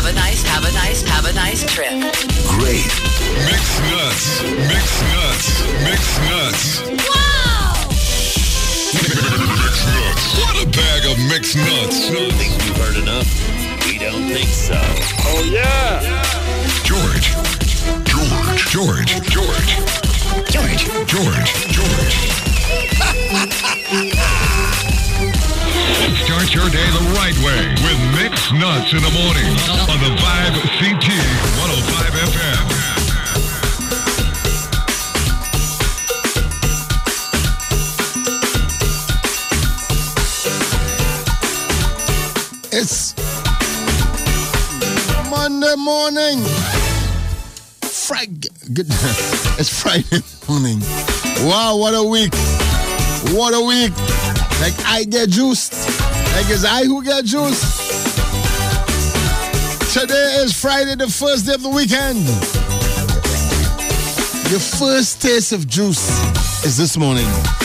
Have a nice trip. Great. Mixed nuts. Wow! Mixed nuts. What a bag of mixed nuts. Think we've heard enough? We don't think so. Oh, yeah. George. Start your day the right way with Mixed Nuts in the morning on the Vibe CT 105 FM. It's Monday morning. It's Friday morning. Wow, what a week. Like I get juiced. Like it's I who get juiced. Today is Friday, the first day of the weekend. Your first taste of juice is this morning.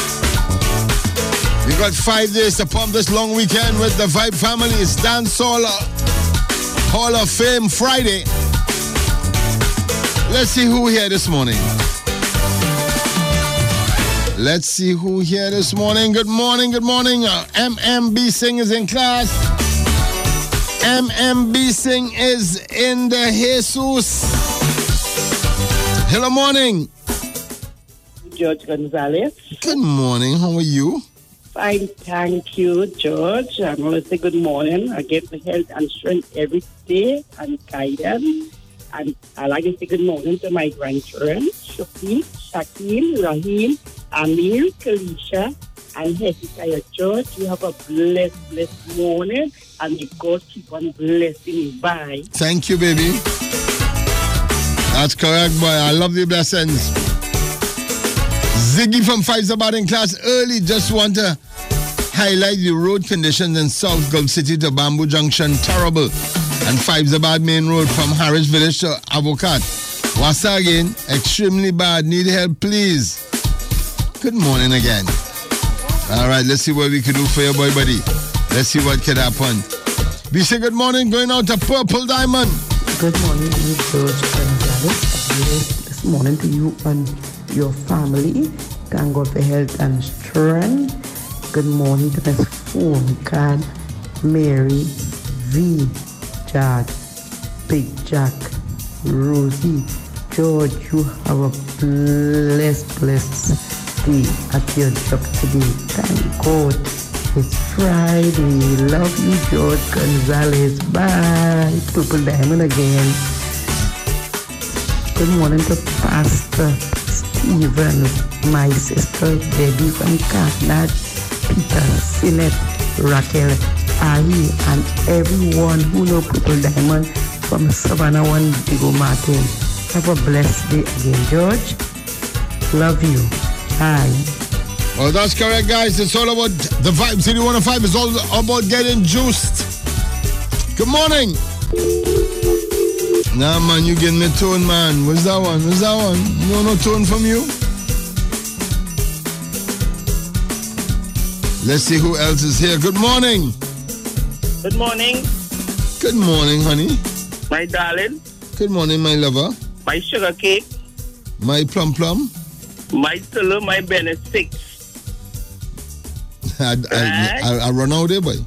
We got 5 days to pump this long weekend with the Vibe family. It's Dancehall Hall of Fame Friday. Let's see who here this morning. Good morning. MMB Singh is in class. MMB Singh is in the Jesus. Hello, morning. George Gonzalez. Good morning. How are you? Fine, thank you, George. I'm going to say good morning. I get the health and strength every day and guidance. And I like to say good morning to my grandchildren, Shafiq, Shakil, Rahim, Amir, Kalisha, and Hezekiah. George, you have a blessed morning, and may God keep on blessing you. Bye. Thank you, baby. That's correct, boy. I love the blessings. Ziggy from Faizabad in class early. Just want to highlight the road conditions in South Gulf City to Bamboo Junction. Terrible. And Faizabad Main Road from Harris Village to Avocat. Wasa again, extremely bad. Need help, please. Good morning again. All right, let's see what we can do for your boy, buddy. Let's see what can happen. We say good morning, going out to Purple Diamond. Good morning to you, George Gonzalez. This morning to you and your family. Thank God for health and strength. Good morning to Miss Phone Card, Mary, V, Jad, Big Jack, Rosie, George. You have a blessed day at your job today. Thank God. It's Friday. Love you, George Gonzalez. Bye. Purple Diamond again. Good morning to Pastor Stephen, my sister Debbie from Carnage, Peter, Sinet, Raquel, Ahi, and everyone who know Purple Diamond from Savannah 1 Digo Martin. Have a blessed day again, George. Love you. Bye. Well, that's correct, guys. It's all about the Vibe City 105. It's all about getting juiced. Good morning. Nah, man, you getting me tone, man. What's that one? You want no tone from you? Let's see who else is here. Good morning. Good morning. Good morning, honey. My darling. Good morning, my lover. My sugar cake. My plum. My Tulu, my Benedict. I'll run out there, boy.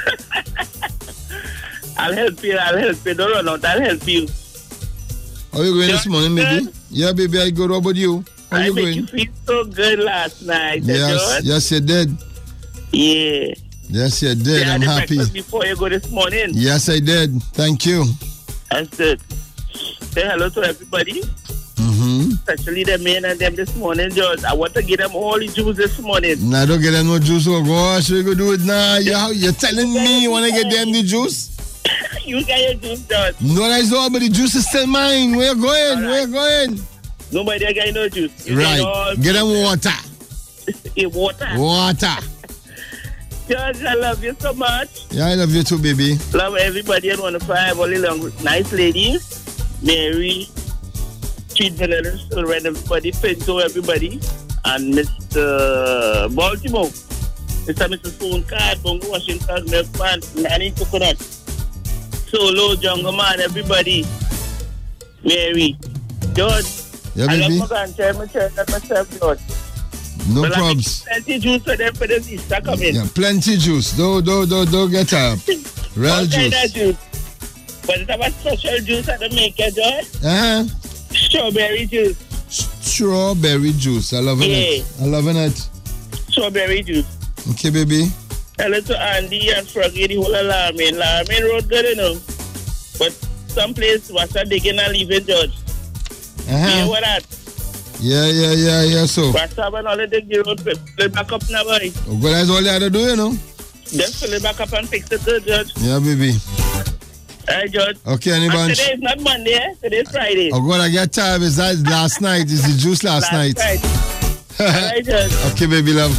I'll help you. Don't run out. I'll help you. How are you going this morning, baby? Yeah, baby, I good. How about you? How I you made going? you feel so good last night. Yes, you did. Yeah. Yes, you did. I'm happy. Before you go this morning. Yes, I did. Thank you. That's it. Say hello to everybody. Especially the men and them this morning, George. I want to give them all the juice this morning. Nah, don't get them no juice. Oh gosh, we go do it now. You're telling me you want to get them the juice? You get your juice, George. No, that's all, but the juice is still mine. Where you going? Right. Where you going? Nobody got no juice. Right. Get them water. Water. George, I love you so much. Yeah, I love you too, baby. Love everybody at 105. All the long, nice ladies. Mary, Sweet Vanilla, Red, everybody, Pinto, everybody, and Mr. Baltimore, Mr. Phone Card, Bongo Washington, Milk Pan, Nanny Coconut. Solo, Jungle Man, everybody. Mary. George. Yeah, I baby. love my grandchild, myself, George. No But probs. Plenty juice for them for this Easter coming. Yeah, plenty juice. Don't get up. Real All kind of juice. juice. But it's about special juice at the maker, George. Uh-huh. Strawberry juice. Strawberry juice. I loving it. I loving it. Strawberry juice. Okay, baby. Hello to Andy and Froggy, the whole of Larmain. Larmain road good, you know. But some place was a digging and leaving, George. You hear what that? Yeah, so. What's up and all the dig the road, fill it back up now, boy. Oh, good, that's all you had to do, you know. Just fill it back up and fix it good, George. Yeah, baby. Hey, George. Okay, any And bunch? today is not Monday, eh? Today is Friday. Oh, God, I get tired. Is that last night? Is the juice last night? Right. Hey, George. Okay, baby love.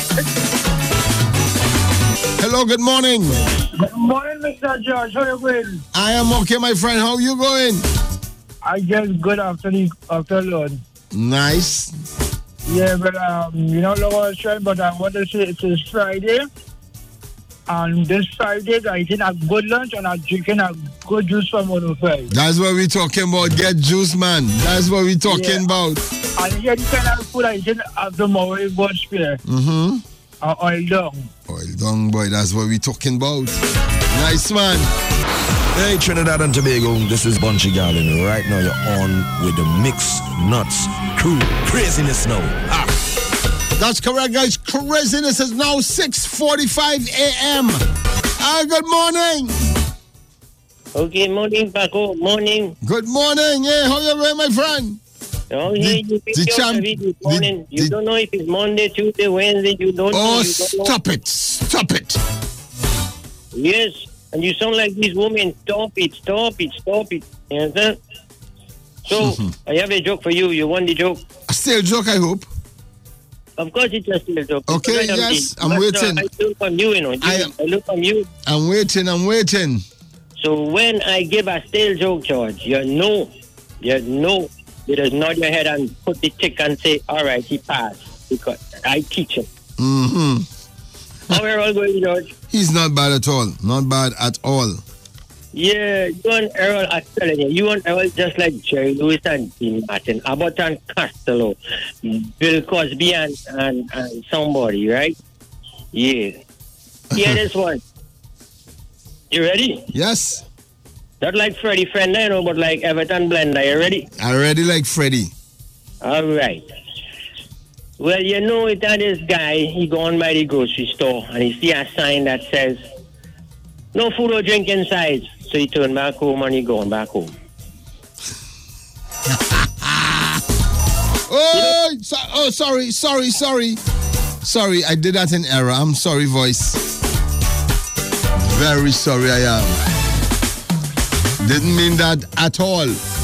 Hello, good morning. Good morning, Mr. George. How are you going? I am okay, my friend. How you going? I just good after lunch. Nice. Yeah, but you know, long straight, but I want to say it's Friday. And this Friday, I eating a good lunch and I'm drinking a good juice from 105. That's what we talking about. Get juice, man. That's what we talking about. And yeah, the kind of food I eat after my God spare. Mm-hmm. Oil down. Oil down, boy. That's what we talking about. Nice, man. Hey, Trinidad and Tobago, this is Bunchy Garland. Right now, you're on with the Mix Nuts Crew. Craziness now. That's correct, guys. Craziness is now 6:45 a.m. Good morning. Okay, morning, Paco. Morning. Good morning. Hey, how you doing, my friend? Oh, yeah, you pick your heavy this morning. You don't know if it's Monday, Tuesday, Wednesday. You don't know. Oh, You don't know. stop it. Stop it. Yes, and you sound like this woman. Stop it, stop it, stop it. You understand? So, I have a joke for you. You want the joke? A stale joke, I hope. Of course it's a still joke. Okay, yes, I'm waiting. I look from you, you know. I look from you. I'm waiting. So when I give a stale joke, George, you know, you just nod your head and put the tick and say, all right, he passed, because I teach him. Mm-hmm. How are all going, George? He's not bad at all. Not bad at all. Yeah, you and Errol, I'm telling you and Errol just like Jerry Lewis and Dean Martin, Abbott and Costello, Bill Cosby and somebody, right? Yeah. Hear this one. You ready? Yes. Not like Freddie Fender, you know, but like Everton Blender. You ready? I already like Freddie. All right. Well, you know it, this guy, he gone by the grocery store and he see a sign that says, no food or drink inside. So he turned back home and he gone back home. Sorry. Sorry, I did that in error. I'm sorry, voice. Very sorry I am. Didn't mean that at all.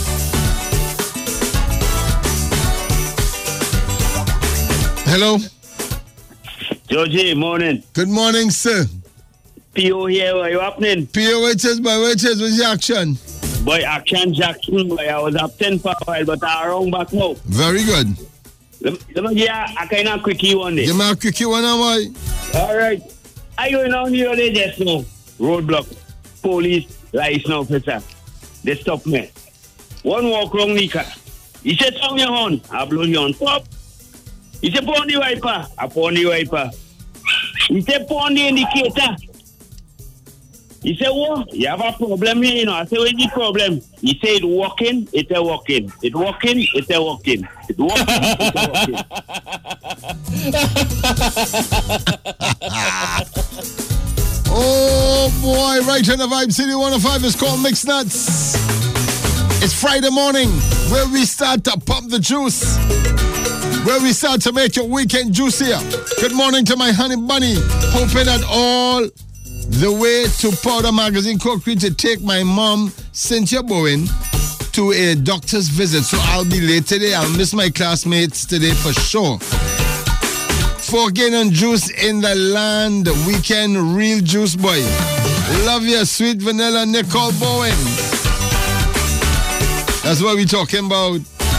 Hello? Georgie, morning. Good morning, sir. P.O. here, what you happening? P.O. what's your action? Boy, action Jackson, boy. I was absent for a while, but I'm wrong back now. Very good. Let me give you a kind of quickie one day. Give me a quickie one, boy. All right. I going on here today just now. Roadblock. Police, license officer. They stop me. One walk wrong the car. He said, turn your horn. I blow your horn. Pop. He said, put on the wiper. I put on the wiper. He said, put on the indicator. He said, what? You have a problem here, you know. I said, what's the problem? He said, it's walking, it's a walking. It's walking, it's a walking. It's walking, it's a walking. Oh, boy. Right on the Vibe City 105 is called Mix Nuts. It's Friday morning where we start to pump the juice. Where we start to make your weekend juicier. Good morning to my honey bunny. Hoping that all the way to Powder Magazine Concrete to take my mom, Cynthia Bowen, to a doctor's visit. So I'll be late today. I'll miss my classmates today for sure. Forking and juice in the land. Weekend real juice boy. Love you, sweet vanilla Nicole Bowen. That's what we're talking about.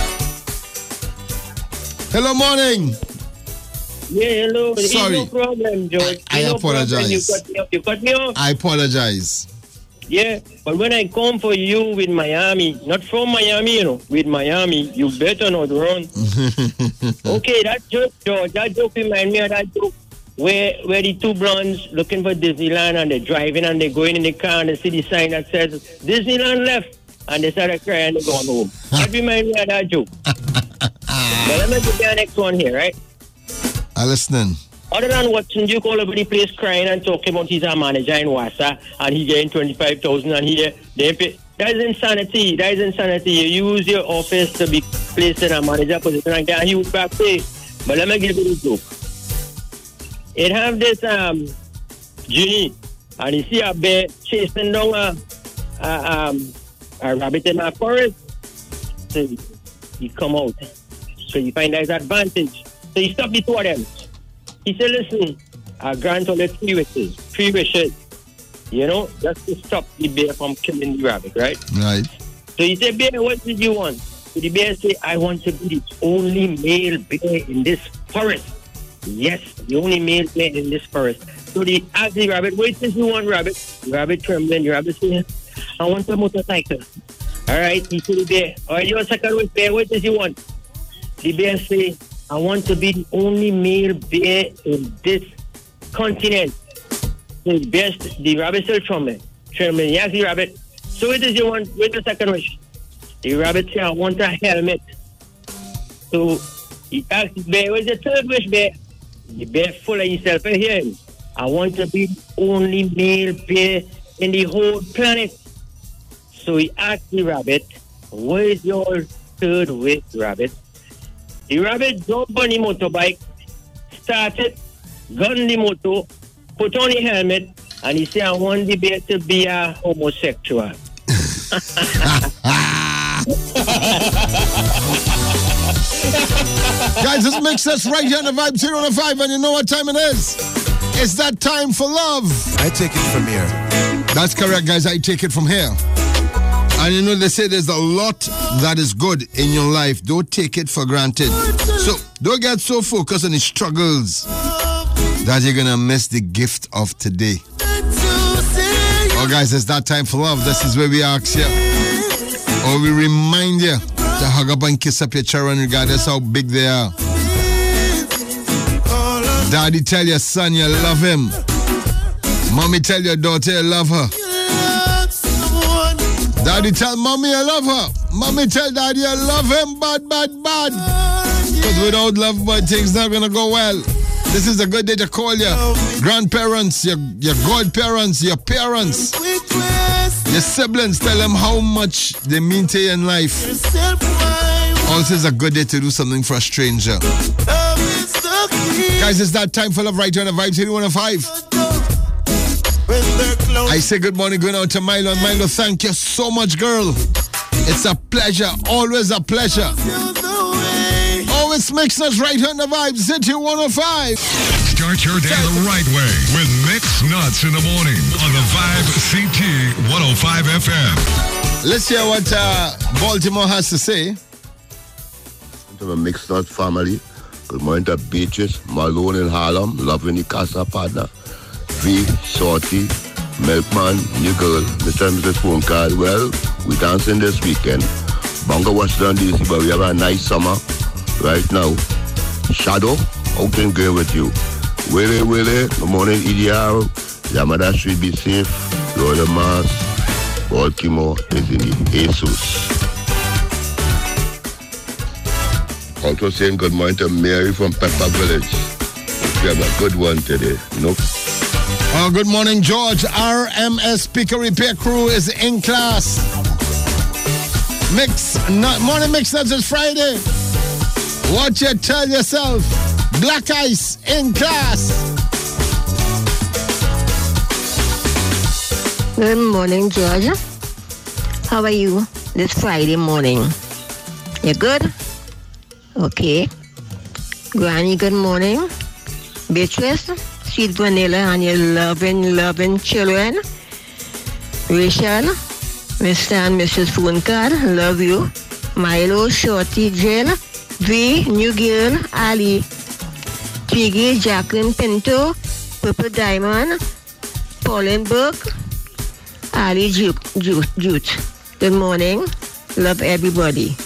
Hello, morning. Yeah, hello. Sorry. No problem, George. I apologize. You cut me off. I apologize. Yeah, but when I come for you with Miami, not from Miami, with Miami, you better not run. Okay, that joke, George, that joke remind me of that joke where the two blondes looking for Disneyland and they're driving and they're going in the car and they see the sign that says Disneyland left and they start to cry and they're going home. That remind me of that joke. But let me get the next one here, right? I'm listening. Other than watching Duke all over the place crying and talking about he's a manager in Wassa and he getting 25,000 and they pay. That is insanity. That is insanity. You use your office to be placed in a manager position and get a huge back pay. But let me give you the joke. It have this genie and you see a bear chasing down a rabbit in a forest. So he come out. So you find there's advantage. So you stop the two of them. He said, listen, I grant only 3 wishes. 3 wishes. Just to stop the bear from killing the rabbit, right? Right. So he said, bear, what did you want? So the bear said, I want to be the only male bear in this forest. Yes, the only male bear in this forest. So they asked the rabbit, what did you want, rabbit? The rabbit trembling. The rabbit said, I want a motorcycle. All right, he said, the bear, all right, you're a second with bear, what did you want? The bear said, I want to be the only male bear in this continent. The rabbit still trembling. He asked the rabbit, so what does you want? What's the second wish? The rabbit said, I want a helmet. So he asked the bear, what's the third wish, bear? The bear full of himself here. I want to be the only male bear in the whole planet. So he asked the rabbit, what is your third wish, rabbit? The rabbit jumped on the motorbike, started, gun the motor, put on the helmet, and he said, I want the bear to be a homosexual. Guys, this makes us right here on the Vibe 005, and you know what time it is? It's that time for love. I take it from here. That's correct, guys. I take it from here. And they say there's a lot that is good in your life. Don't take it for granted. So don't get so focused on the struggles that you're going to miss the gift of today. Oh, guys, it's that time for love. This is where we ask you, or we remind you to hug up and kiss up your children regardless how big they are. Daddy tell your son you love him. Mommy tell your daughter you love her. Daddy tell mommy I love her. Mommy tell daddy I love him bad. Because without love, but things not going to go well. This is a good day to call your grandparents, your godparents, your parents, your siblings. Tell them how much they mean to you in life. Also, it's a good day to do something for a stranger. Guys, it's that time for love right here on the Vibe 105. I say good morning going out to Milo. And Milo, thank you so much, girl. It's a pleasure. Always a pleasure. Always makes us right here on the Vibe City 105. Start your day the right way with Mixed Nuts in the morning on the Vibe CT 105 FM. Let's hear what Baltimore has to say. To the Mixed Nuts family. Good morning to Beatrice, Malone in Harlem, loving the Casa partner. V, Shorty, Milkman, new girl, Mr. and Mrs. Phone Card. Well, we dancing this weekend. Bongo Washington DC, but we have a nice summer right now. Shadow, how can go with you? Willie, good morning, EDR. Yamada Street, be safe. Lord of Mars, Baltimore is in the Jesus. Also saying good morning to Mary from Pepper Village. We have a good one today. Good morning, George. RMS Speaker Repair Crew is in class. Morning Mix Nuts is Friday. What you tell yourself? Black Ice in class. Good morning, George. How are you this Friday morning? You good? Okay. Granny, good morning. Beatrice, Sweet Vanilla, and your loving children. Rachel, Mr. and Mrs. Phone Card, love you. Milo, Shorty, Jill, V, New Girl, Ali, Twiggy, Jacqueline Pinto, Purple Diamond, Pauline Burke, Ali Jute. Good morning. Love everybody.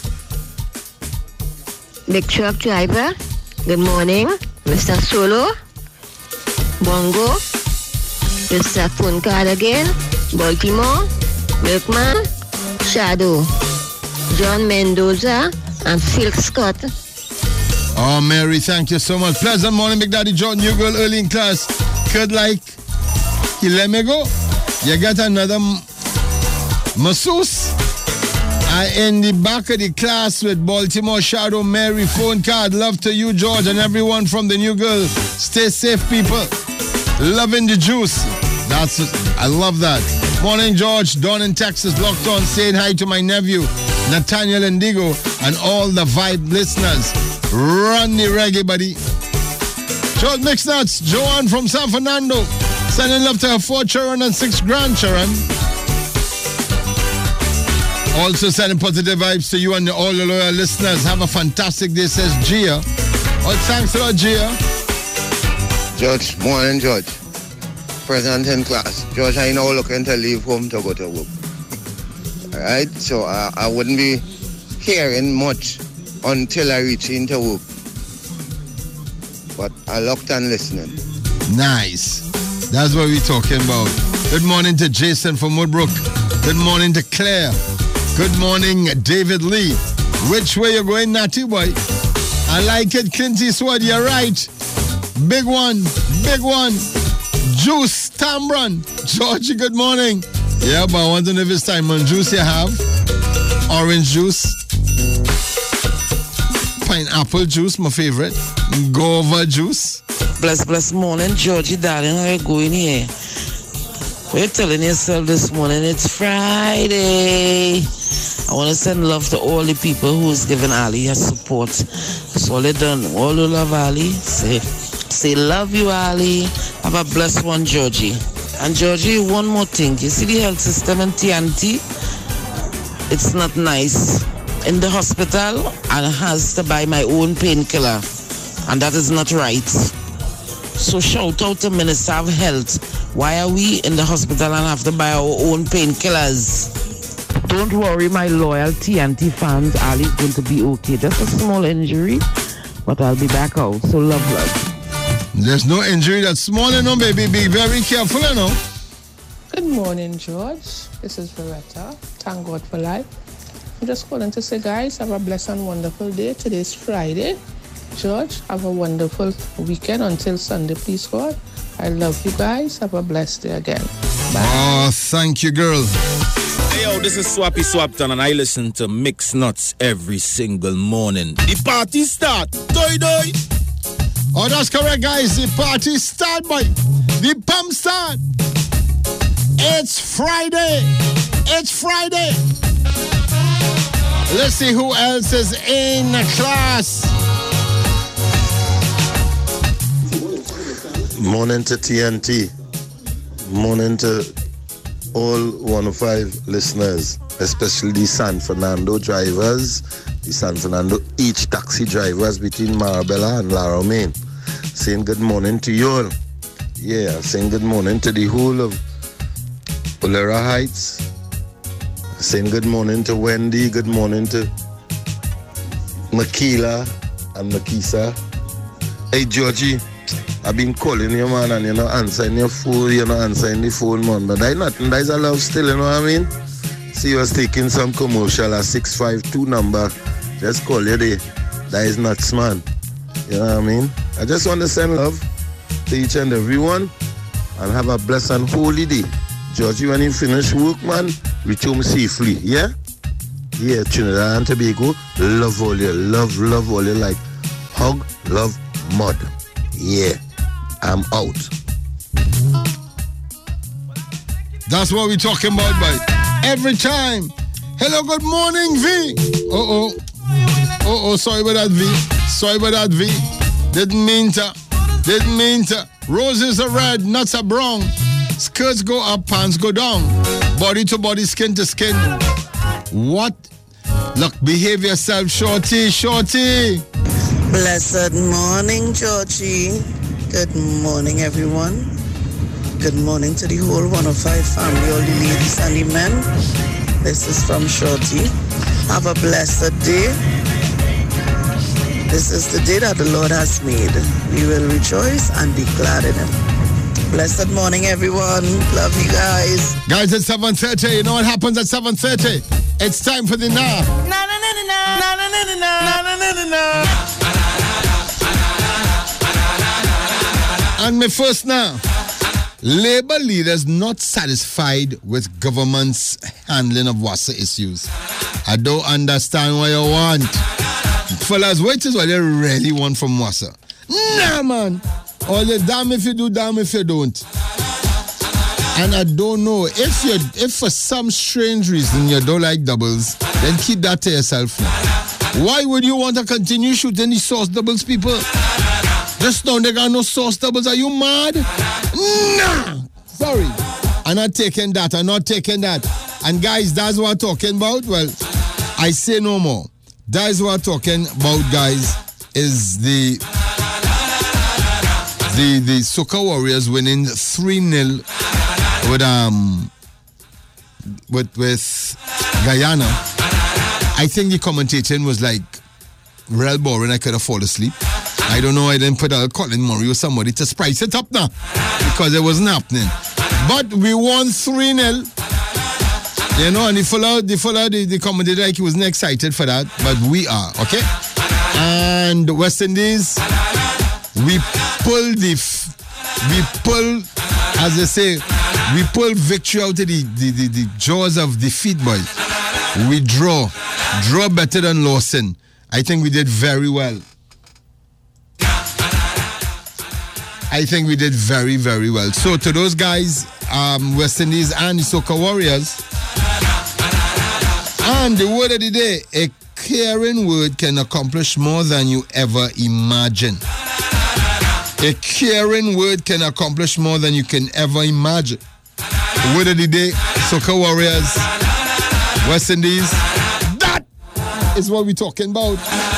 Big truck driver. Good morning. Mr. Solo. Bongo. Mr. Phone Card again. Baltimore. Milkman. Shadow. John Mendoza. And Phil Scott. Oh, Mary, thank you so much. Pleasant morning, Big Daddy John. New girl early in class. Could like, he let me go. You got another masseuse. I in the back of the class with Baltimore Shadow, Mary, Phone Card. Love to you, George, and everyone from the new girl. Stay safe, people. Loving the juice. I love that. Morning, George. Dawn in Texas, locked on. Saying hi to my nephew, Nathaniel Indigo, and all the Vibe listeners. Run the reggae, buddy. George Mix Nuts. Joanne from San Fernando. Sending love to her 4 children and 6 grandchildren. Also sending positive vibes to you and all the loyal listeners. Have a fantastic day, says Gia. Oh, thanks a lot, Gia. George, morning, George. Present in class. George, I know looking to leave home to go to work. Alright, so I wouldn't be hearing much until I reach into work. But I locked and listening. Nice. That's what we're talking about. Good morning to Jason from Woodbrook. Good morning to Claire. Good morning, David Lee. Which way you going, Natty boy? I like it, Clint Eastwood. You're right. Big one. Big one. Juice Tambron. Georgie, good morning. Yeah, but I want to know if it's time on juice you have. Orange juice. Pineapple juice, my favorite. Guava juice. Bless morning, Georgie, darling. How you going here? What you telling yourself this morning? It's Friday. I want to send love to all the people who's giving Ali her support. That's all they done. All who love Ali, say love you, Ali. Have a blessed one, Georgie. And Georgie, one more thing. You see the health system in TNT? It's not nice. In the hospital, I has to buy my own painkiller. And that is not right. So shout out to Minister of Health. Why are we in the hospital and have to buy our own painkillers? Don't worry, my loyal TNT fans. Ali's going to be okay. Just a small injury, but I'll be back out. So love. There's no injury that's small enough, baby. Be very careful, you know. Good morning, George. This is Veretta. Thank God for life. I'm just calling to say, guys, have a blessed and wonderful day. Today's Friday. George, have a wonderful weekend until Sunday, please, God. I love you guys. Have a blessed day again. Bye. Oh, thank you, girl. Hey, yo, this is Swappy Swapton, and I listen to Mix Nuts every single morning. The party start. Doi, doi. Oh, that's correct, guys. The party start, boy. The pump start. It's Friday. It's Friday. Let's see who else is in the class. Morning to TNT. Morning to all 105 listeners, especially the San Fernando drivers, the San Fernando each taxi drivers between Marabella and Laramie. Saying good morning to you all. Yeah, saying good morning to the whole of Olera Heights. Saying good morning to Wendy, good morning to Makila and Makisa. Hey, Georgie. I've been calling you, man, and you're not answering your phone, you're not answering the phone, man. But that's nothing, that's a love still, you know what I mean? See, you was taking some commercial at 652 number. Just call you there. That is nuts, man. You know what I mean? I just want to send love to each and everyone and have a blessed and holy day. Georgie, when you finish work, man, reach home safely, yeah? Yeah, Trinidad and Tobago, love all you, love all you, like hug, love, mud. Yeah, I'm out. That's what we're talking about, boy. Every time. Hello, good morning, V. Sorry about that, V. Sorry about that, V. Didn't mean to. Roses are red, nuts are brown. Skirts go up, pants go down. Body to body, skin to skin. What? Look, behave yourself, shorty. Blessed morning, Georgie. Good morning, everyone. Good morning to the whole 105 family, all the ladies and the men. This is from Shorty. Have a blessed day. This is the day that the Lord has made. We will rejoice and be glad in him. Blessed morning, everyone. Love you guys. Guys, it's 7:30. You know what happens at 7:30? It's time for the now. And my first now. Labor leaders not satisfied with government's handling of WASA issues. I don't understand what you want. Fellas, what is what they really want from WASA? Nah, man. All the damn if you do, damn if you don't. And I don't know, if for some strange reason you don't like doubles, then keep that to yourself now. Why would you want to continue shooting these source doubles, people? Just now they got no source doubles. Are you mad? Nah! Sorry. I'm not taking that. And guys, that's what I'm talking about. Well, I say no more. That's what I'm talking about, guys, is the Soca Warriors winning 3-0 with Guyana. I think the commentating was like real boring. I could have fallen asleep. I don't know. I didn't put Colin Murray or somebody to spice it up now because it wasn't happening. But we won 3-0. You know, and the commentator like he wasn't excited for that, but we are, okay? And West Indies, we pull, as they say, we pull victory out of the jaws of defeat, boys. We draw better than Lawson. I think we did very well. I think we did very, very well. So to those guys, West Indies and the Soca Warriors, and the word of the day, a caring word can accomplish more than you ever imagine. A caring word can accomplish more than you can ever imagine. The word of the day, Soca Warriors, West Indies. That is what we're talking about.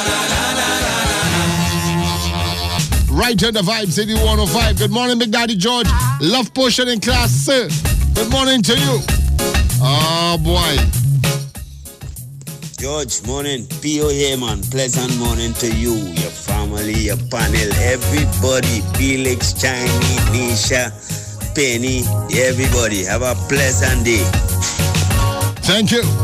Right here, the Vibe City 105. Good morning, Big Daddy George. Love Potion in class, sir. Good morning to you. Oh, boy. George, morning. P.O. here, man. Pleasant morning to you, your family, your panel, everybody. Felix, Chinese, Nisha, Penny, everybody. Have a pleasant day. Thank you.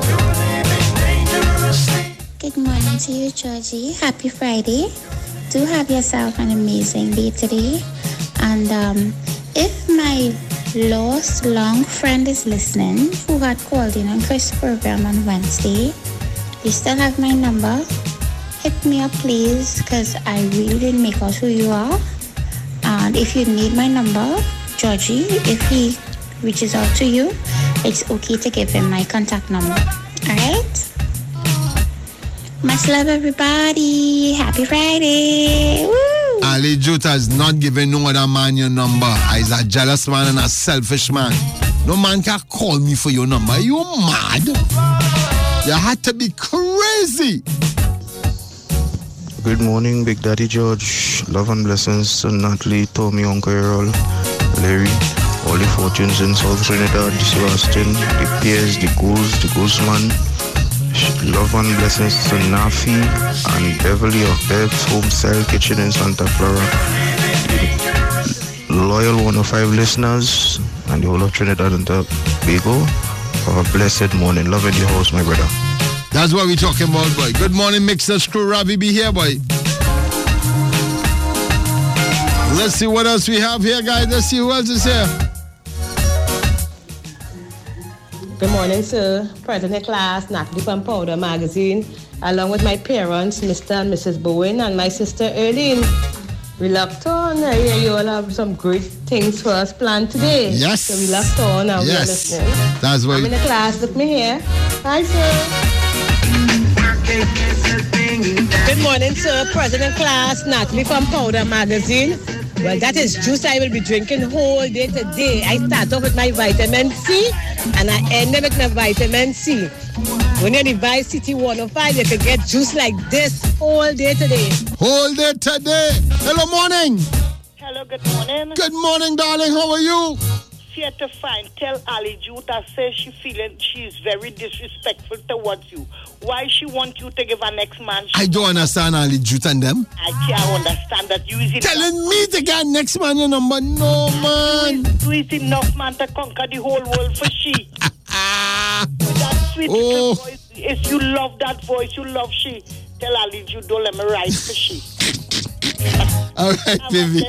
Good morning to you, Georgie. Happy Friday. Do have yourself an amazing day today. And if my lost long friend is listening, who had called in on Chris' program on Wednesday, you still have my number. Hit me up, please, because I really didn't make out who you are. And if you need my number, Georgie, if he reaches out to you, it's okay to give him my contact number. All right? Much love, everybody. Happy Friday. Woo! Ali Jota is not giving no other man your number. He's a jealous man and a selfish man. No man can call me for your number. Are you mad? You had to be crazy. Good morning, Big Daddy George. Love and blessings to Natalie, Tommy, Uncle Errol, Larry, all the fortunes in South Trinidad, the Sebastian, the Piers, the Ghouls, the Ghostman. Love and blessings to Nafi and Beverly of Bev's Home Style Kitchen in Santa Clara. Loyal 105 listeners and the whole of Trinidad and Tobago. Have a blessed morning. Love in the house, my brother. That's what we're talking about, boy. Good morning, Mixer Screw. Ravi be here, boy. Let's see what else we have here, guys. Let's see who else is here. Good morning, sir. President class, Natalie from Powder Magazine, along with my parents, Mr. and Mrs. Bowen, and my sister Erlene. We locked on. I hear you all have some great things for us planned today. Yes. So we locked on and we're listening. That's why. I'm in the class. Look me here. Hi, sir. Good morning, sir. President class, Natalie from Powder Magazine. Well, that is juice I will be drinking whole day today. I start off with my vitamin C and I end up with my vitamin C. When you're in the Vibe City 105, you can get juice like this whole day today. Whole day today. Hello, morning. Hello, Hello, good morning. Good morning, darling. How are you? Fear to find. Tell Ali Juta says she's very disrespectful towards you. Why she want you to give her next man? I don't understand Ali Jute and them. I can't understand that you is Telling me to get next man your number. No, man. You is enough man to conquer the whole world for she. With that sweet little voice. If you love that voice, you love she. Tell Ali Jude, don't let me write for she. All right, baby.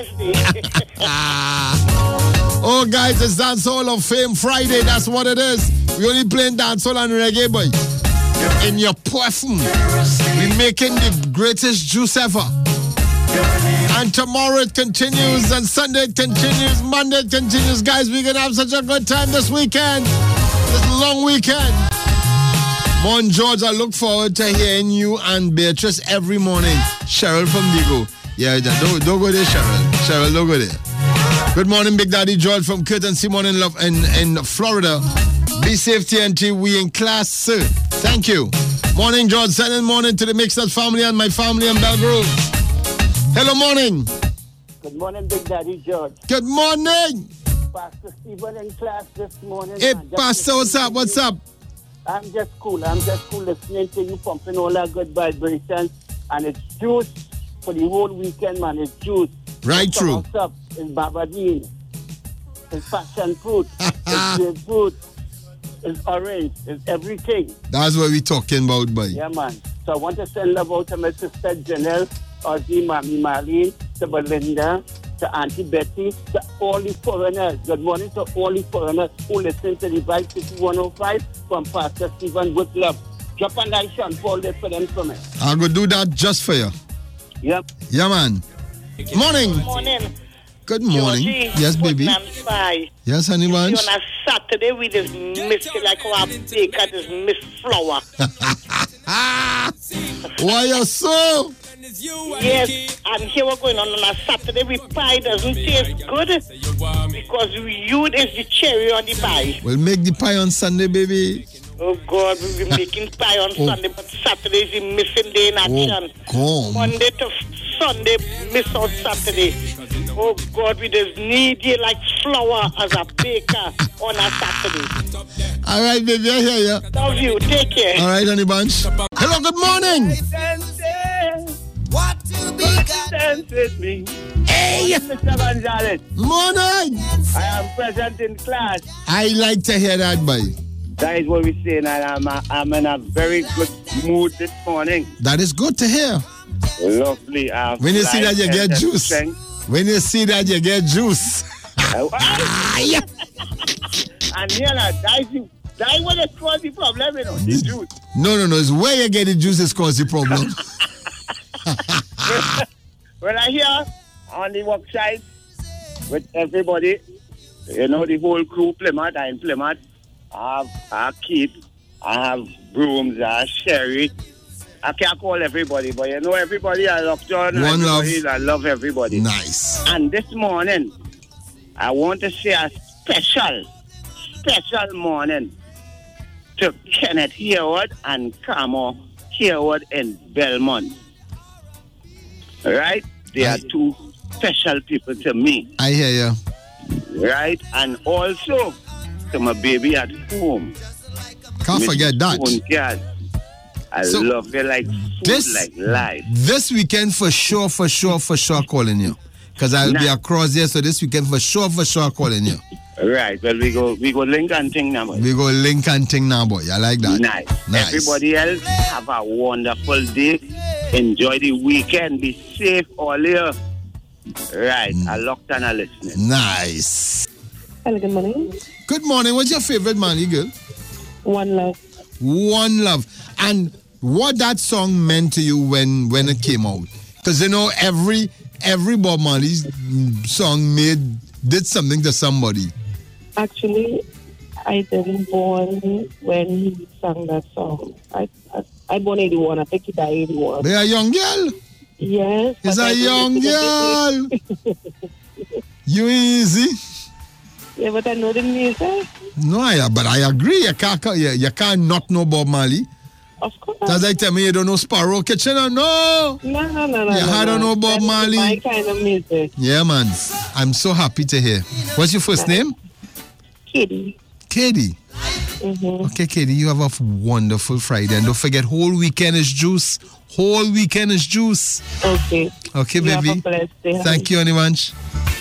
Oh, guys, it's Dancehall of Fame Friday. That's what it is. We only playing dancehall and reggae, boy. In your perfume. We're making the greatest juice ever. And tomorrow it continues, and Sunday it continues, Monday it continues. Guys, we're going to have such a good time this weekend. This long weekend. Mon George, I look forward to hearing you and Beatrice every morning. Cheryl from Digo. Yeah, don't go there, Cheryl. Cheryl, don't go there. Good morning, Big Daddy George from Kurt and Simon in Florida. Be safe, TNT. We in class, sir. Thank you. Morning, George. Sending morning to the Mixed Nuts family and my family in Belgrove. Hello, morning. Good morning, Big Daddy George. Good morning. Pastor Stephen in class this morning. Hey, Pastor, what's up? What's up? I'm just cool listening to you, pumping all that good vibrations. And it's juice for the whole weekend, man. It's juice. Right through. What's up? It's Babadine. It's passion fruit. It's grapefruit. It's orange. It's everything. That's what we're talking about, boy. Yeah, man. So I want to send love out to my sister Janelle, Ozzy, Mami Marlene, to Belinda, to Auntie Betty, to all the foreigners. Good morning to all the foreigners who listen to the Vibe City 105 from Pastor Stephen with love. Drop a nice Sean Paul there for them for me. I'll go do that just for you. Yep. Yeah, man. Morning. Good morning. Good morning. Georgie, yes, baby. Pie. Yes, honey bunch. On a Saturday, we just miss it like our baker just miss flour. Why you so? Yes, and here we're going on a Saturday. We pie doesn't taste good because you is the cherry on the pie. We'll make the pie on Sunday, baby. Oh, God, we'll be making pie on Sunday, but Saturday is the missing day in action. Monday to Sunday, miss on Saturday. Oh, God, we just need you like flour as a baker on a Saturday. All right, baby, I hear you. Love you. Take care. All right, honey bunch. Hello, good morning. What to be dance with me? Hey, Mr. Gonzalez. Morning. I am present in class. I like to hear that, boy. That is what we're saying, and I'm in a very good mood this morning. That is good to hear. Lovely. When you see that, you get juice. When you see that, you get juice. Yeah. And that's what it causes the problem, you know, the juice. No. It's where you get the juice is cause the problem. When I hear on the work site with everybody, you know, the whole crew, Plymouth, I'm Plymouth. I have Keith, I have Brooms, I have Sherry. I can't call everybody, but you know everybody I love John. One love. I love everybody. Nice. And this morning, I want to say a special morning to Kenneth Hereward and Camo Hereward in Belmont. Right? They are two special people to me. I hear you. Right? And also to my baby at home. Can't forget that. I love you like food, like life. This weekend for sure calling you. Because I'll be across there, so this weekend for sure calling you. Right. Well, we go link and thing now, boy. We go link and thing now, boy. I like that. Nice. Everybody else, have a wonderful day. Enjoy the weekend. Be safe all year. Right. I locked and I listening. Nice. Hello, good morning. Good morning. What's your favorite Marley girl? One Love. One Love. And what that song meant to you when it came out? Because you know every Bob Marley's song did something to somebody. Actually, I didn't born when he sang that song. I born 81. I think he died 81. They a young girl? Yes. It's a young girl. You easy. Yeah, but I know the music. No, but I agree. You can't not know Bob Marley. Of course. That's like tell me you don't know Sparrow Kitchener. No. No. You don't know Bob Marley. My kind of music. Yeah, man. I'm so happy to hear. What's your first name? Katie. Katie. Mm-hmm. Okay, Katie, you have a wonderful Friday. And don't forget, whole weekend is juice. Whole weekend is juice. Okay. Okay, You baby. have a blessed day, Thank you, honey bunch.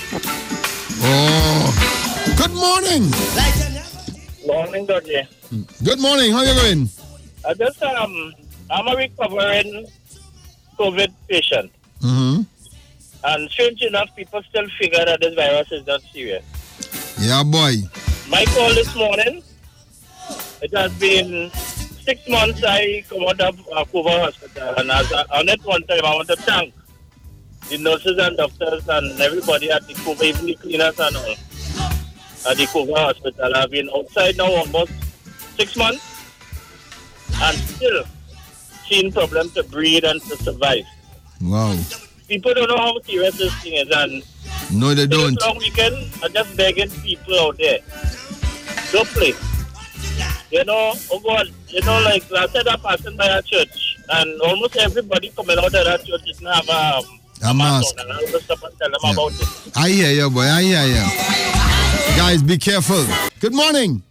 Oh. Good morning. Morning, Dodgy. Good morning. How you going? I just I'm a recovering COVID patient, Mm-hmm. and strange enough, people still figure that this virus is not serious. Yeah, boy. My call this morning, it has been 6 months I come out of Vancouver Hospital, and on that one time I want to thank the nurses and doctors and everybody at the Vancouver, even the cleaners and all, at the Vancouver Hospital. I've been outside now almost 6 months, and still seeing problems to breathe and to survive. Wow. People don't know how serious this thing is, and No, they don't. this long weekend, I'm just begging people out there, don't play. You know, oh God, like last time I passing by a church, and almost everybody coming out of that church didn't have a mask. on, and I will stop and tell them about it. I hear you, boy. I hear you. Guys, be careful. Good morning.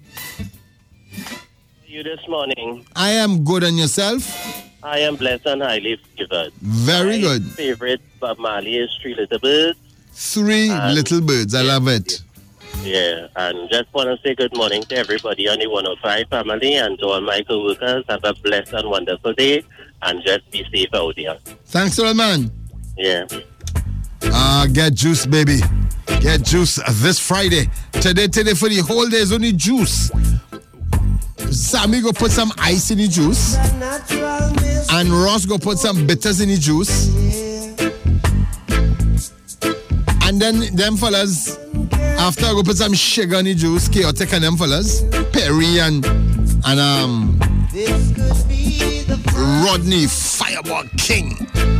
You this morning. I am good, and yourself? I am blessed and highly favored. Very good. Favorite Bob Marley is Three Little Birds. Three little birds. I love it. Yeah, and just want to say good morning to everybody on the 105 family and to all my co-workers. Have a blessed and wonderful day, and just be safe out there. Thanks, old man. Yeah. Get juice, baby. Get juice this Friday. Today for the whole day is only juice. Sammy go put some ice in the juice. And Ross go put some bitters in the juice. And then them fellas, after I go put some sugar in the juice, chaotic and them fellas, Perry and Rodney, Fireball King.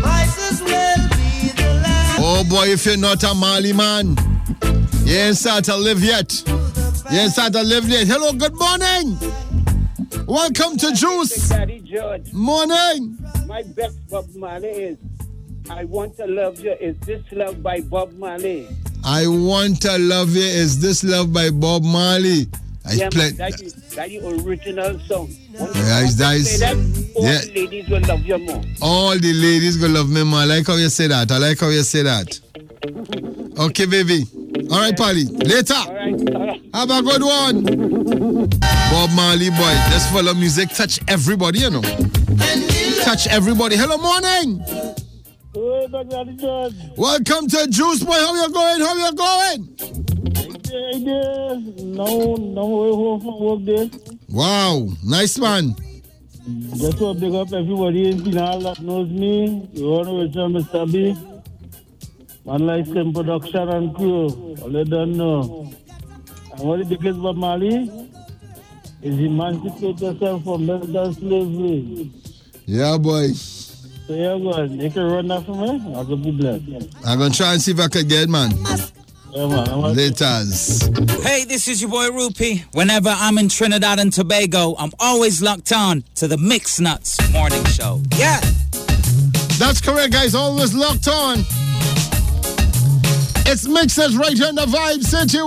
Oh boy, if you're not a Marley man, you ain't start to live yet. You ain't start to live yet. Hello, good morning. Welcome to Juice. Daddy George. Morning. My best Bob Marley is I Want to Love You. Is This Love by Bob Marley? I Want to Love You. Is This Love by Bob Marley? That's the original song. Yeah, Say that, all yeah. the ladies will love you more. All the ladies gonna love me more. I like how you say that. I like how you say that. Okay, baby. All right, Polly. Later. All right. Have a good one. Bob Marley, boy. This full of music touch everybody, you know. Touch everybody. Hello, morning. Hey, Daddy George. Welcome to Juice, boy. How you going? How you going? No way home from work there. Wow. Nice, man. Just to big up everybody in Pinal that knows me. You want to return Mr. B. Man like same production and crew. All they don't know. And what the biggest Bob Marley is emancipate yourself from mental slavery. Yeah, boy. So yeah, God, you can run that for me. I'll be blessed. I'm going to try and see if I can get it, man. Yeah, man. Laters. Hey, this is your boy Rupee. Whenever I'm in Trinidad and Tobago, I'm always locked on to the Mix Nuts Morning Show. Yeah. That's correct, guys. Always locked on. It's Mixers right here in the Vibe City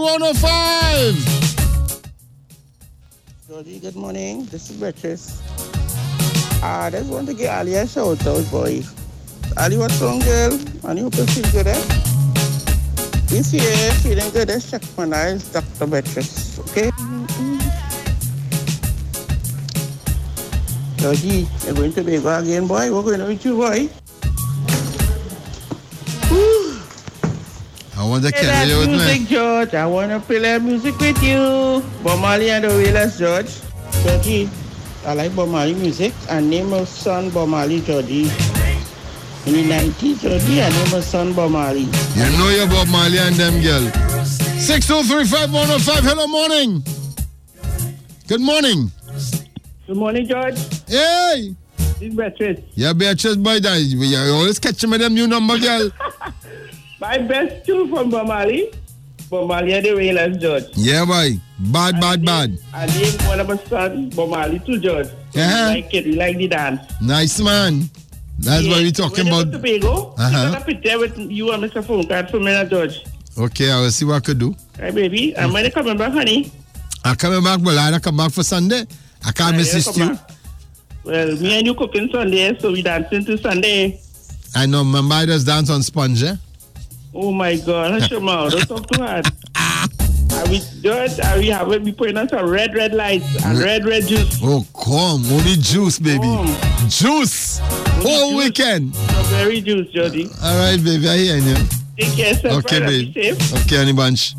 105. Jody, good morning. This is Beatrice. I just want to give Ali a shout out, boy. Ali, what's wrong, girl? And you hope you feel good, eh? If you're feeling good, just check my eyes, Dr. Beatrice, okay? Jody, you're going to Tobago again, boy? We're going to meet you, boy. I want to Play carry that you with music, me. George. I want to play that music with you. Bob Marley and the Wailers, George. Georgie, I like Bob Marley music. I named my son Bob Marley, Georgie. In the 90s, Georgie, I named my son Bob Marley. You know you're Bob Marley and them, girl. 6235105. Hello, morning. Good morning. Good morning, George. Hey. This is Beatrice. Yeah, Beatrice, boy. You always catch me them new number, girl. My best tune from Bob Marley Bob Marley and the Wailers, George. Yeah, boy. Bad. And him, one of my son, Bob Marley too, George. He like it. He like the dance. Nice, man. That's what we're talking about. When you go to Tobago, you got a picture with you and Mr. Phone Card for me, George. Okay, I will see what I could do. Right, baby. And when you coming back, honey? I'm coming back, but I come back for Sunday. I can't miss this too. Well, me and you cooking Sunday, so we dancing to Sunday. I know, my just dance on sponge, eh? Oh my God, hush your mouth, don't talk too hard. We have we putting on some red lights and red juice. Oh, come, only juice, baby. Juice! Whole weekend. Strawberry juice, Jody. All right, baby, I hear you. Take care, sir. Okay, babe. Okay, honey bunch.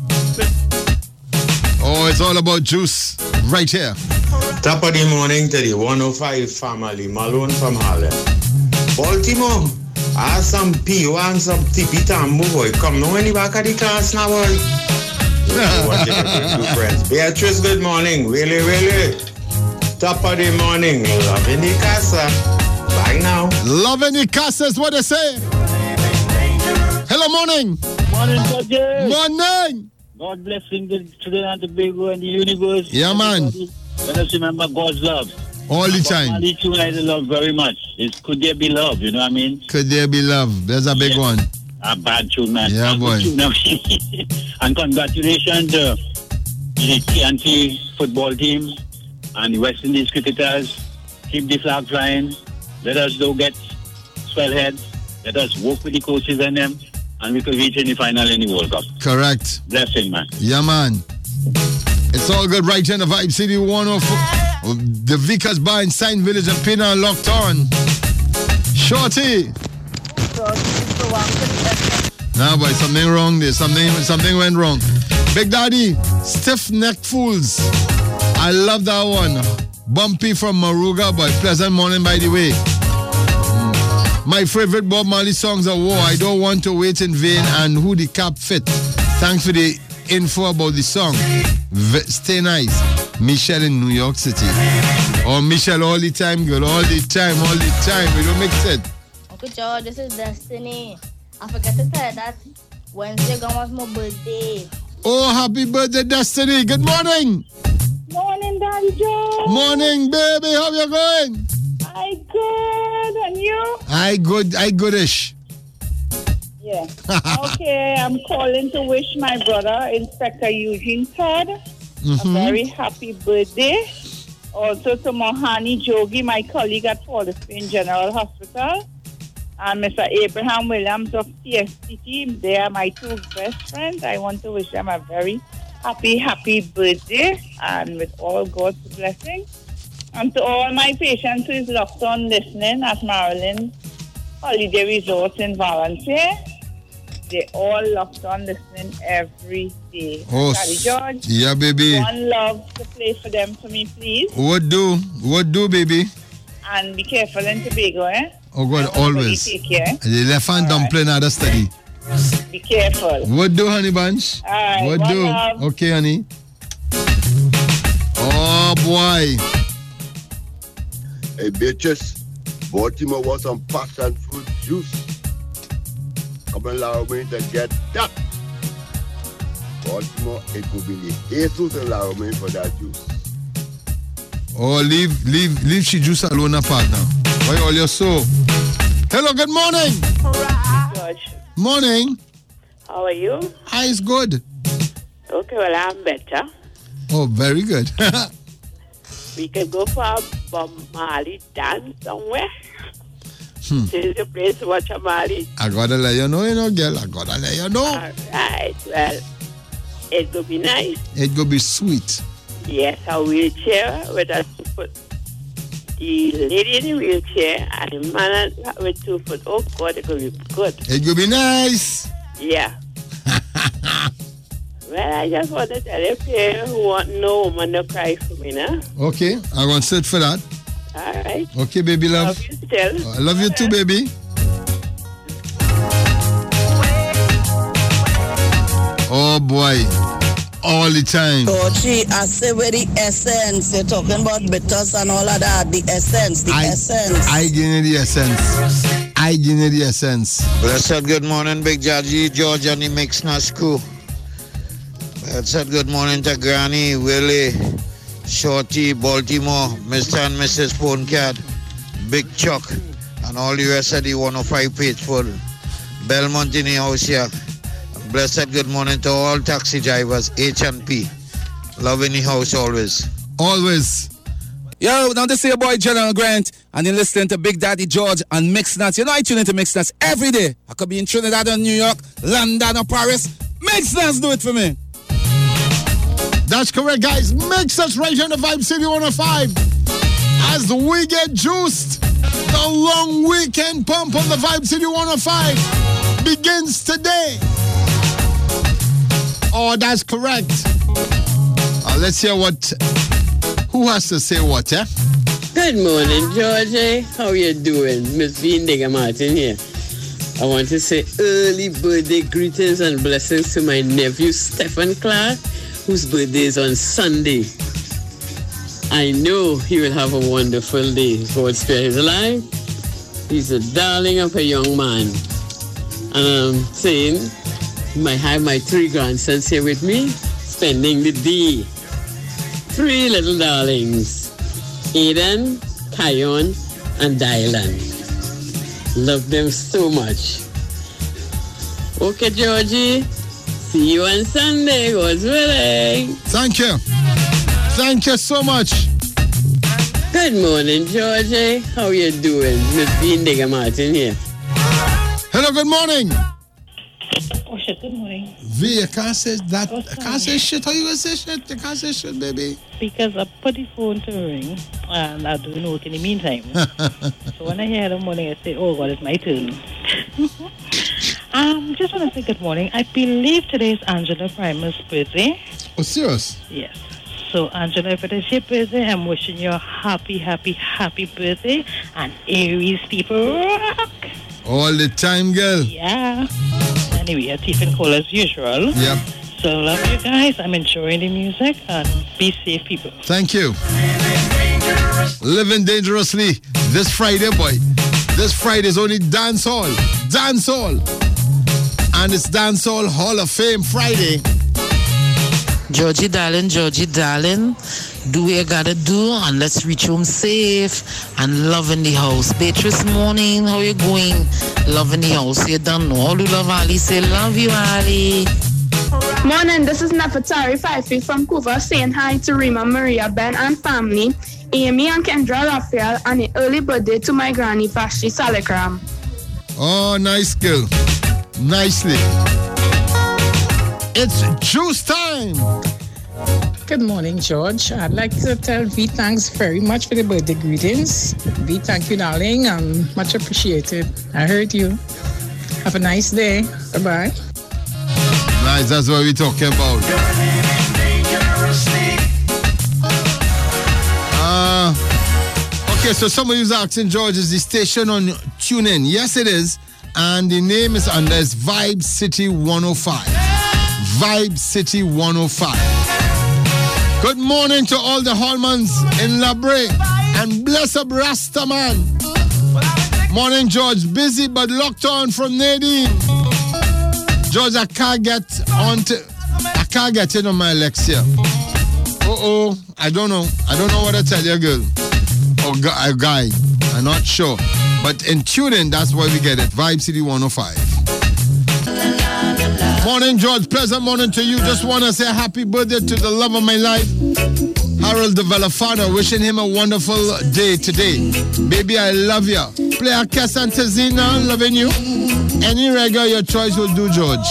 Oh, it's all about juice right here. Top of the morning to the 105 family, Malone from Harlem. Baltimore, I have some PO and some tippy tambo, boy. Come now in the back of the class now, boy. Friends. Beatrice, good morning. Really. Top of the morning, love in the casa. Bye now. Love in the casa is what they say. Hello, morning. Morning, George. Morning. God blessing the children and the Tobago and the universe. Yeah, man. Let us remember God's love. All the time. All the two I love very much. It's Could There Be Love, you know what I mean? Could There Be Love? There's a big one. A bad tune, man. Yeah, boy. And congratulations to the TNT football team and the West Indies cricketers. Keep the flag flying. Let us go get swell heads. Let us work with the coaches and them, and we could reach in the final in the World Cup. Correct. Blessing, man. Yeah, man. It's all good right here in the Vibe City 104. The Vickers Bar in Saint Village and Pina locked on. Shorty. Nah, boy, something wrong there. Something went wrong. Big Daddy, Stiff Neck Fools. I love that one. Bumpy from Maruga, boy. Pleasant morning, by the way. My favorite Bob Marley songs are War, I Don't Want to Wait in Vain, and Who the Cap Fit. Thanks for the info about the song. Stay nice. Michelle in New York City. Oh, Michelle all the time, girl. All the time. We don't mix it. Uncle George, this is Destiny. I forgot to tell you that Wednesday was my birthday. Oh, happy birthday, Destiny. Good morning. Morning, Daddy Joe. Morning, baby. How you going? I good. And you? I goodish. Yeah. Okay, I'm calling to wish my brother, Inspector Eugene Todd, a very happy birthday. Also to Mohani Jogi, my colleague at Forest-Spain General Hospital. And Mr. Abraham Williams of TST team. They are my two best friends. I want to wish them a very happy birthday, and with all God's blessing. And to all my patients who is locked on listening at Maryland Holiday Resort in Valencia, they all locked on listening every day. Oh, Daddy George. Yeah, baby. One love to play for them for me, please. What do, baby? And be careful in Tobago, eh? Oh, God, always. Take care. The left hand dumpling out of study. Be careful. What do, honey bunch? All right, what do? love. Okay, honey. Oh, boy. Hey, bitches. Baltimore was some passion fruit juice. Come and allow me to get that. Baltimore, it could be the Jesus and allow me for that juice. Oh, leave she juice alone apart now. Why all your so? Hello, good morning. George. Morning. How are you? Hi, it's good. Okay, well, I'm better. Oh, very good. We can go for a Bob Marley dance somewhere. This is the place to watch a Marley. I gotta let you know, girl. I gotta let you know. All right, well, it will be nice. It will be sweet. Yes, a wheelchair with a 2 foot. The lady in the wheelchair and the man with 2 foot. Oh, God, it will be good. It will be nice. Yeah. Well, I just want to tell you, who want no woman to cry for me, nah? Okay, I'm going to search for that. All right. Okay, baby love. Love you still. I love you too, baby. Oh, boy. All the time. Georgie, I say with the essence. You're talking about bitters and all of that. The essence, essence. I give you the essence. Blessed good morning, Big Georgie, George and the Mix Nash crew. I said good morning to Granny, Willie, Shorty, Baltimore, Mr. and Mrs. Ponecat, Big Chuck, and all the rest of the 105 faithful. Belmont in the house here. Blessed good morning to all taxi drivers, H&P. Love in the house always. Always. Yo, now this is your boy General Grant, and you're listening to Big Daddy George and Mix Nuts. You know I tune into Mix Nuts every day. I could be in Trinidad or New York, London or Paris. Mix Nuts do it for me. That's correct, guys. Mix Nuts right here on the Vibe City 105. As we get juiced, the long weekend pump on the Vibe City 105 begins today. Oh, that's correct. Let's hear who has to say what, eh? Good morning, Georgie. How you doing? Miss Vindiga Martin here. I want to say early birthday greetings and blessings to my nephew, Stephen Clark, whose birthday is on Sunday. I know he will have a wonderful day. God spare his life. He's a darling of a young man. And I'm saying, I have my 3 grandsons here with me, spending the day. 3 little darlings, Aiden, Kion, and Dylan. Love them so much. Okay, Georgie. See you on Sunday, God's willing. Thank you. Thank you so much. Good morning, Georgie. How you doing? Miss Vindiga Martin here. Hello, good morning. Oh, shit, good morning. V, I can't say that. I can't say shit. How you gonna say shit? I can't say shit, baby. Because I put the phone to ring and I do work in the meantime. So when I hear the morning, I say, oh God, it's my turn. Just want to say good morning. I believe today is Angela Primer's birthday. Oh, serious? Yes. So Angela, if it is your birthday, I'm wishing you a happy, happy, happy birthday. And Aries people rock. All the time, girl. Yeah. Anyway, a Tiffin call as usual. Yep. So love you guys. I'm enjoying the music and be safe, people. Thank you. Living dangerously this Friday, boy. This Friday is only dancehall. Dancehall. And it's Dancehall Hall of Fame Friday. Georgie darling, do what you gotta do and let's reach home safe and love in the house. Beatrice morning, how you going? Love in the house, you don't know. All who love Ali, say love you, Ali. Morning, this is Nefertari Fife from Cuba saying hi to Rima, Maria, Ben and family, Amy and Kendra Raphael, and an early birthday to my granny Vashti Salekram. Oh, nice girl. Nicely. It's juice time. Good morning, George. I'd like to tell V thanks very much for the birthday greetings. V, thank you, darling. Much appreciated. I heard you. Have a nice day. Bye-bye. Nice, that's what we're talking about. Okay, so somebody who's asking, George, is the station on TuneIn? Yes, it is. And the name is under Vibe City 105. Vibe City 105. Good morning to all the Hallmans in La Brea and bless up Rastaman. Morning, George. Busy but locked on from Nadine. George, I can't get in on my Alexia. I don't know. I don't know what to tell you, girl. Or guy. I'm not sure. But in TuneIn, that's where we get it. Vibe City 105. Morning, George. Pleasant morning to you. Just want to say happy birthday to the love of my life, Harold de Valafano. Wishing him a wonderful day today. Baby, I love you. Play a Cass and Tazina. Loving you. Any reggae your choice will do, George.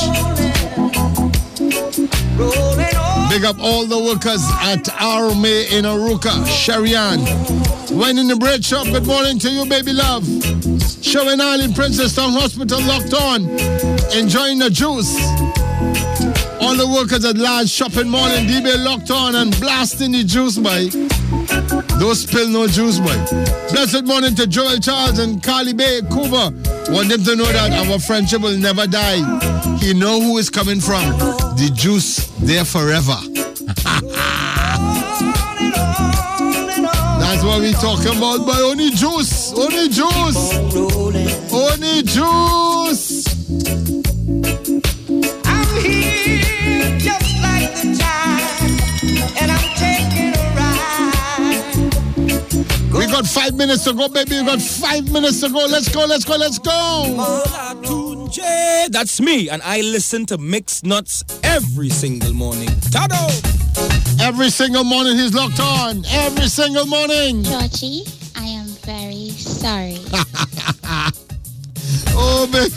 Big up all the workers at Arme in Aruka. Sharian. When in the bread shop, good morning to you, baby love. Showing Island Princestown Hospital locked on. Enjoying the juice. All the workers at large shopping mall in DB locked on and blasting the juice, boy. Don't spill no juice, boy. Blessed morning to Joel Charles and Carly Bay, Cuba. Want them to know that our friendship will never die. He know who is coming from. The juice there forever. That's what we talking about, boy. Only juice. Only juice. Only juice. I'm here just like the got 5 minutes to go, baby. You got 5 minutes to go. Let's go. That's me, and I listen to Mixed Nuts every single morning. Tado! Every single morning he's locked on. Every single morning. Georgie, I am very sorry. Oh, baby.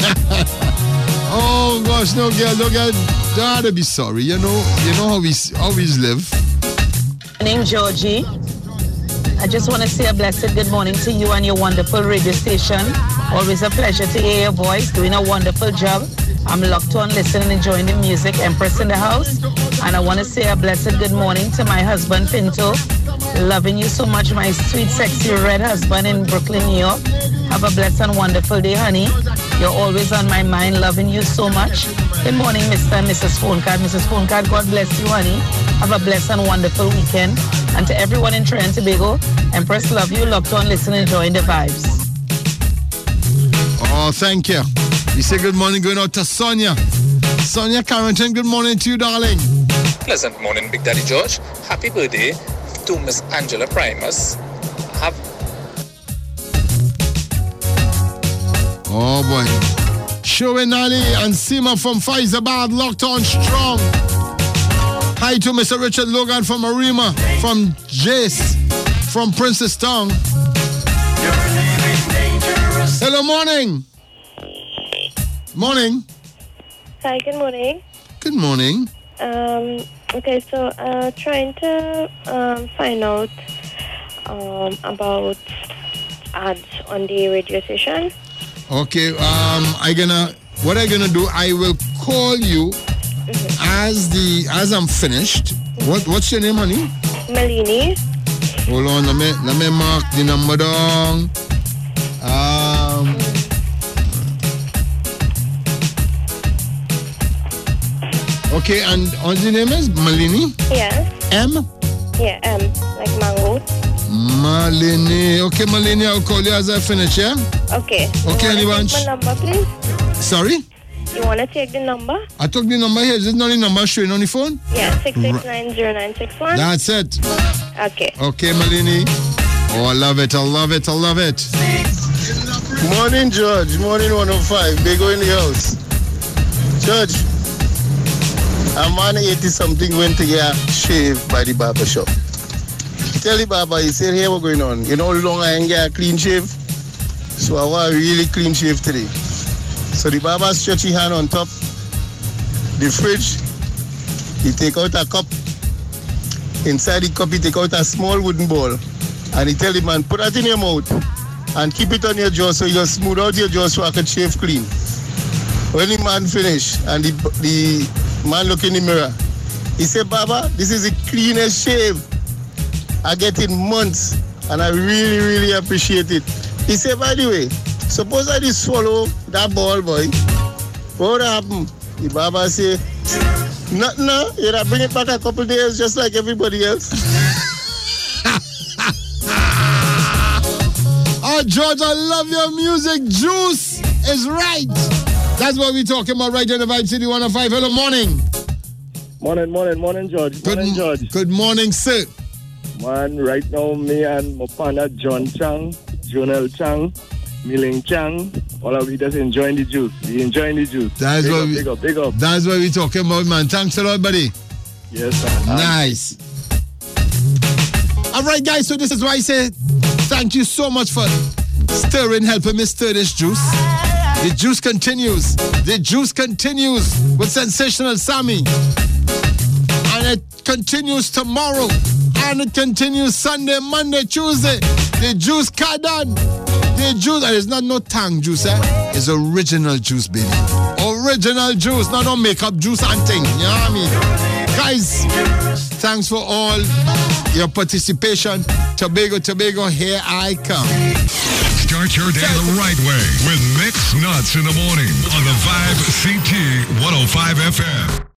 Oh, gosh, no, girl. Don't have to be sorry. You know how we live. Morning, Georgie. I just want to say a blessed good morning to you and your wonderful radio station. Always a pleasure to hear your voice, doing a wonderful job. I'm locked on, listening, enjoying the music. Empress in the house. And I want to say a blessed good morning to my husband, Pinto. Loving you so much, my sweet, sexy red husband in Brooklyn, New York. Have a blessed and wonderful day, honey. You're always on my mind, loving you so much. Good morning, Mr. and Mrs. Phone Card. Mrs. Phone Card, God bless you, honey. Have a blessed and wonderful weekend. And to everyone in Trinidad and Tobago, Empress, love you, locked on, listening, enjoying the vibes. Oh, thank you. We say good morning going out to Sonia. Sonia Carrington, good morning to you, darling. Pleasant morning, Big Daddy George. Happy birthday to Miss Angela Primus. Oh, boy. Shoaib Ali and Seema from Faizabad, locked on strong. Hi to Mr. Richard Logan from Arima, from Jace, from Princess Town. Hello, morning. Morning. Hi, good morning. Good morning. Okay, so trying to find out about ads on the radio station. Okay, what I'm gonna do, I will call you as I'm finished. What's your name, honey? Malini. Hold on, let me mark the number down. Okay, and what's your name is? Malini? Yes. M? Yeah, M, like mango. Malini. Okay, Malini, I'll call you as I finish, yeah? Okay. Okay, anyone? Take my number, please. Sorry? You want to take the number? I took the number here. Is this not the number showing on the phone? Yeah, 6690961. That's it. Okay. Okay, Malini. Oh, I love it. Morning, George. Morning, 105. Big in the house. George, a man 80-something went to get shaved by the barber shop. Tell the barber, he said, hey, what's going on? You know how long I ain't get a clean shave? So I want a really clean shave today. So the barber stretch his hand on top the fridge. He take out a cup. Inside the cup, he take out a small wooden ball. And he tell the man, put that in your mouth and keep it on your jaw so you'll smooth out your jaw so I can shave clean. When the man finish and the man look in the mirror, he said, Baba, this is the cleanest shave I get in months and I really, really appreciate it. He said, by the way, suppose I just swallow that ball, boy. What would happen? The Baba say, nothing, you'll bring it back a couple days just like everybody else. Oh, George, I love your music. Juice is right. That's what we're talking about right in the Vibe City 105. Hello, morning. Morning, George. George. Good morning, sir. Man, right now, me and my partner, John Chang, Jonel Chang, Miling Chang, all of we just enjoying the juice. We enjoying the juice. Big up. That's what we're talking about, man. Thanks a lot, buddy. Yes, sir. Nice. All right, guys, so this is why I say thank you so much for helping me stir this juice. The juice continues. With Sensational Sammy. And it continues tomorrow. And it continues Sunday, Monday, Tuesday. The juice cardan. The juice, and it's not no tang juice, It's original juice, baby. Original juice, not no makeup juice and thing. You know what I mean? Guys, thanks for all your participation. Tobago, here I come. Start your day the right way with Mixed Nuts in the morning on the Vibe CT 105 FM.